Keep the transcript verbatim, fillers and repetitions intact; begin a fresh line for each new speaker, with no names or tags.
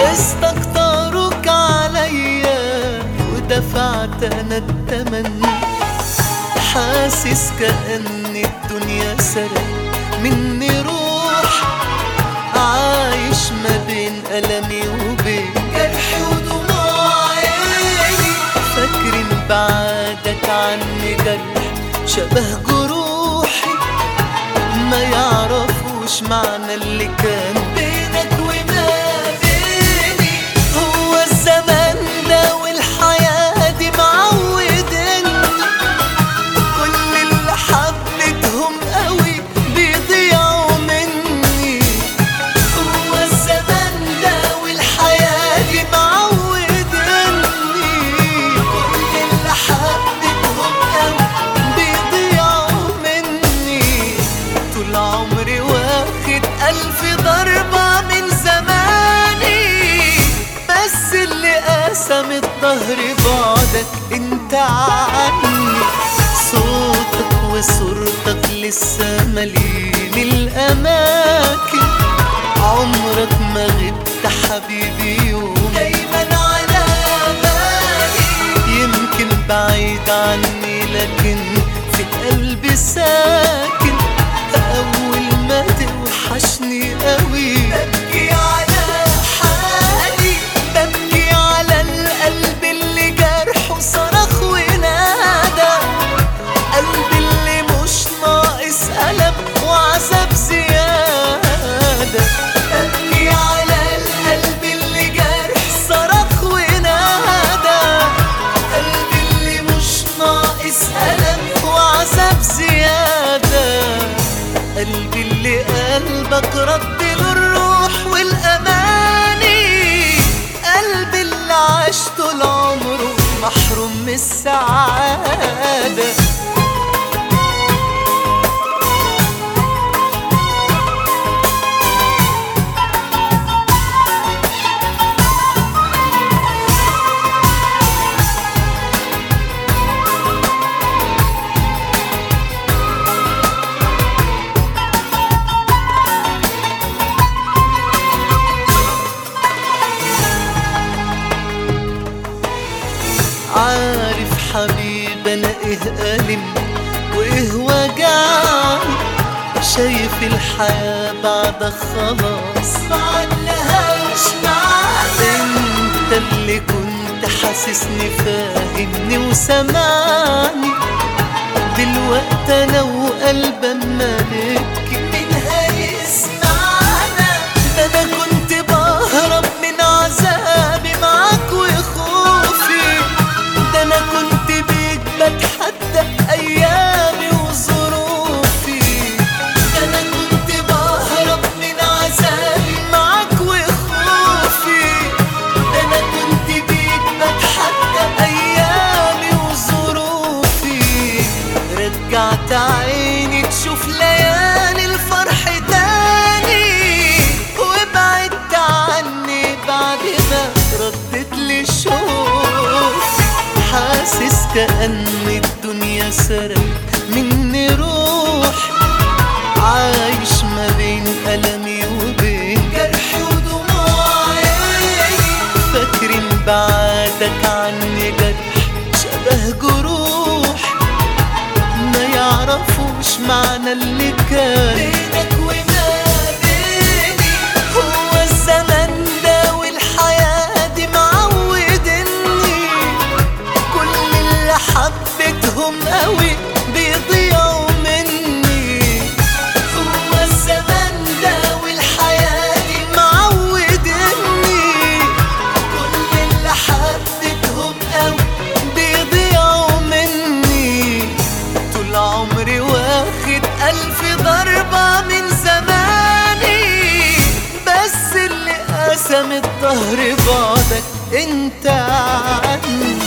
استكتروك عليا ودفعت انا التمن، حاسس كأن الدنيا سرق مني روح، عايش ما بين ألمي وبين جرحي ودموع عيني، فاكر إن بعدك عني جرح شبه جروحي، ما يعرفوش معنى اللي كان بينك وما بيني. هو الزمن ده والحياة دي معودني، كل اللي حبيتهم قوي بيضيعوا مني. هو الزمن ده والحياة دي معودني، كل اللي حبيتهم قوي بيضيعوا مني. طول عمري واخد ألف ضربة من زماني، بس اللي قسم الظهر بعدك انت عني. صوتك وصورتك لسه مالين الأماكن، عمرك ما غبت حبيبي يوم، دايما على بالي. يمكن بعيد عني لكن في قلبي ساكن، أول ما توحشني قوي ببكي على حالي، ببكي على القلب اللي جرحه صرخ ونادى، قلبي اللي مش ناقص ألم وعذاب زيادة. ببكي على القلب اللي جرح صرخ ونادى، قلبي اللي مش ناقص ألم وعذاب زيادة، قلبي اللي قلبك رد له الروح والأماني، قلبي اللي عاش طول عمره محروم من السعادة. عارف حبيب انا ايه ألم وايه وجعني، شايف الحياة بعدك خلاص معلهاش معنى. انت اللي كنت حاسسني فاهمني وسمعني، دلوقتي انا وقلب اما نبكي مين هيسمعنا؟ ده انا كنت بهرب من عذابي معاك وخوفي، ده انا كنت بيك بتحدى ايامي وظروفي، ده انا كنت بهرب من عذابي معاك وخوفي، ده انا كنت بيك بتحدى ايامي وظروفي. رجعت عيني تشوف ليالي الفرح تاني، وبعدت عني بعد ما ردت لي شوفي، حاسس كأن الدنيا سرق مني روح، عايش ما بين ألمي وبين جرحي ودموع عيني، فاكر إن بعدك عني جرح شبه جروح، ما يعرفوش معنى اللي كان بينك وما بيني. هو الزمن ده والحياة دي معودني، كل اللي حبيتهم قوي بيضيعوا مني. هو الزمن ده والحياة دي معودني، كل اللي حبيتهم قوي بيضيعوا مني. طول عمري واخد ألف ضربة من زماني، بس اللي قسم الظهر بعدك انت عني.